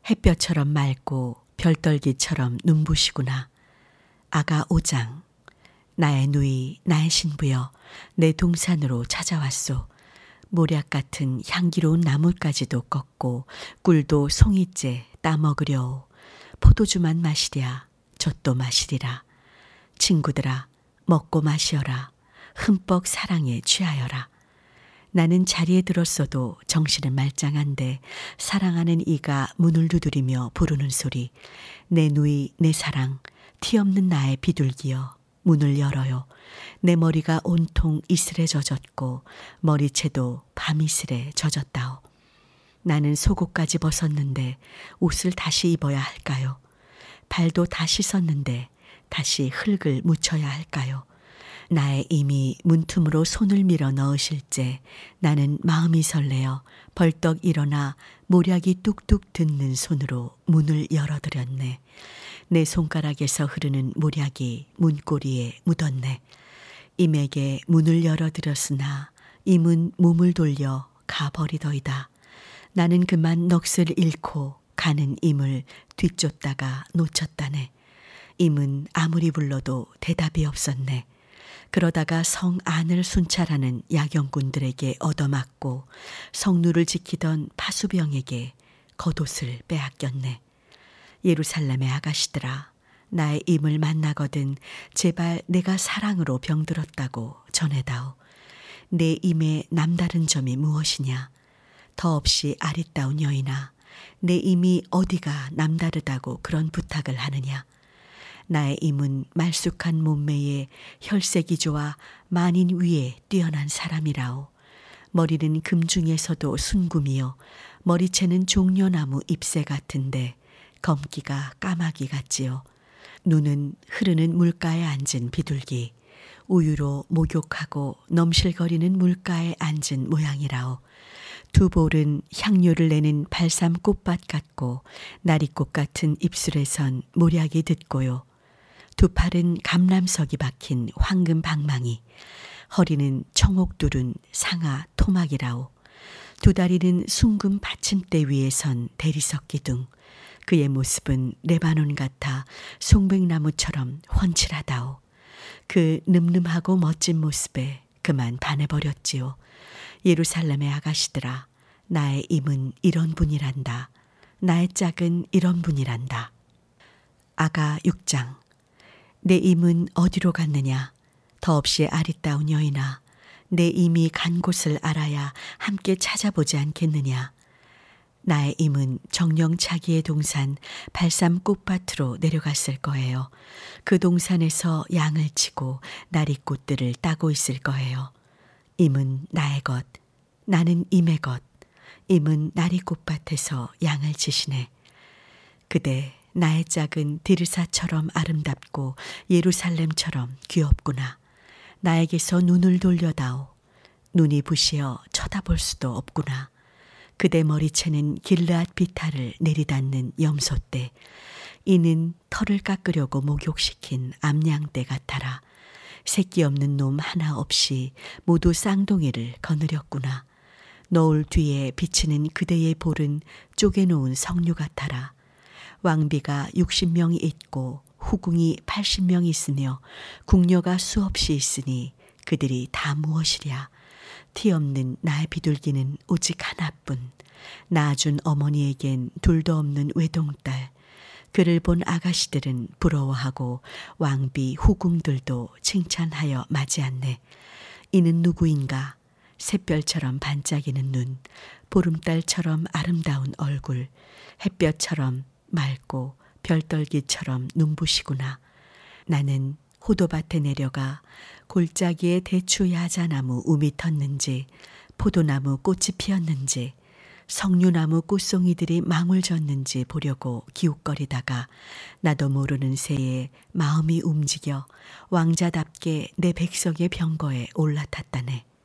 햇볕처럼 맑고 별떨기처럼 눈부시구나. 아가 5장. 나의 누이 나의 신부여 내 동산으로 찾아왔소. 모략 같은 향기로운 나물까지도 꺾고 꿀도 송이째 따먹으려오. 포도주만 마시랴 젖도 마시리라. 친구들아 먹고 마시어라. 흠뻑 사랑에 취하여라. 나는 자리에 들었어도 정신은 말짱한데 사랑하는 이가 문을 두드리며 부르는 소리. 내 누이 내 사랑 티 없는 나의 비둘기여 문을 열어요. 내 머리가 온통 이슬에 젖었고 머리채도 밤이슬에 젖었다오. 나는 속옷까지 벗었는데 옷을 다시 입어야 할까요? 발도 다 씻었는데 다시 흙을 묻혀야 할까요? 나의 이미 문틈으로 손을 밀어 넣으실째 나는 마음이 설레어 벌떡 일어나 모략이 뚝뚝 듣는 손으로 문을 열어드렸네. 내 손가락에서 흐르는 모략이 문고리에 묻었네. 임에게 문을 열어드렸으나 임은 몸을 돌려 가버리더이다. 나는 그만 넋을 잃고 가는 임을 뒤쫓다가 놓쳤다네. 임은 아무리 불러도 대답이 없었네. 그러다가 성 안을 순찰하는 야경꾼들에게 얻어맞고 성루를 지키던 파수병에게 겉옷을 빼앗겼네. 예루살렘의 아가씨들아, 나의 임을 만나거든 제발 내가 사랑으로 병들었다고 전해다오. 내 임의 남다른 점이 무엇이냐? 더없이 아리따운 여인아, 내 임이 어디가 남다르다고 그런 부탁을 하느냐? 나의 임은 말쑥한 몸매에 혈색이 좋아 만인 위에 뛰어난 사람이라오. 머리는 금중에서도 순금이요 머리채는 종려나무 잎새 같은데 검기가 까마귀 같지요. 눈은 흐르는 물가에 앉은 비둘기, 우유로 목욕하고 넘실거리는 물가에 앉은 모양이라오. 두 볼은 향료를 내는 발삼 꽃밭 같고 나리꽃 같은 입술에 선 모략이 듣고요. 두 팔은 감람석이 박힌 황금 방망이, 허리는 청옥 두른 상아 토막이라오. 두 다리는 숭금 받침대 위에 선 대리석 기둥, 그의 모습은 레바논 같아 송백나무처럼 훤칠하다오. 그 늠름하고 멋진 모습에 그만 반해버렸지요. 예루살렘의 아가씨들아, 나의 임은 이런 분이란다. 나의 짝은 이런 분이란다. 아가 6장. 내 임은 어디로 갔느냐? 더없이 아리따운 여인아, 내 임이 간 곳을 알아야 함께 찾아보지 않겠느냐? 나의 임은 정령 자기의 동산 발삼 꽃밭으로 내려갔을 거예요. 그 동산에서 양을 치고 나리꽃들을 따고 있을 거예요. 임은 나의 것, 나는 임의 것, 임은 나리꽃밭에서 양을 치시네. 그대 나의 짝은 디르사처럼 아름답고 예루살렘처럼 귀엽구나. 나에게서 눈을 돌려다오. 눈이 부시어 쳐다볼 수도 없구나. 그대 머리채는 길르앗 비탈을 내리닫는 염소떼, 이는 털을 깎으려고 목욕시킨 암양떼 같아라. 새끼 없는 놈 하나 없이 모두 쌍둥이를 거느렸구나. 노을 뒤에 비치는 그대의 볼은 쪼개놓은 석류 같아라. 왕비가 60명이 있고 후궁이 80명 있으며 궁녀가 수없이 있으니 그들이 다 무엇이랴. 티 없는 나의 비둘기는 오직 하나뿐. 낳아준 어머니에겐 둘도 없는 외동딸. 그를 본 아가씨들은 부러워하고 왕비 후궁들도 칭찬하여 맞이않네. 이는 누구인가? 샛별처럼 반짝이는 눈, 보름달처럼 아름다운 얼굴, 햇볕처럼 맑고 별떨기처럼 눈부시구나. 나는 호도밭에 내려가 골짜기에 대추 야자나무 우미 텄는지, 포도나무 꽃이 피었는지, 석류나무 꽃송이들이 망울 졌는지 보려고 기웃거리다가 나도 모르는 새에 마음이 움직여 왕자답게 내 백석의 병거에 올라탔다네.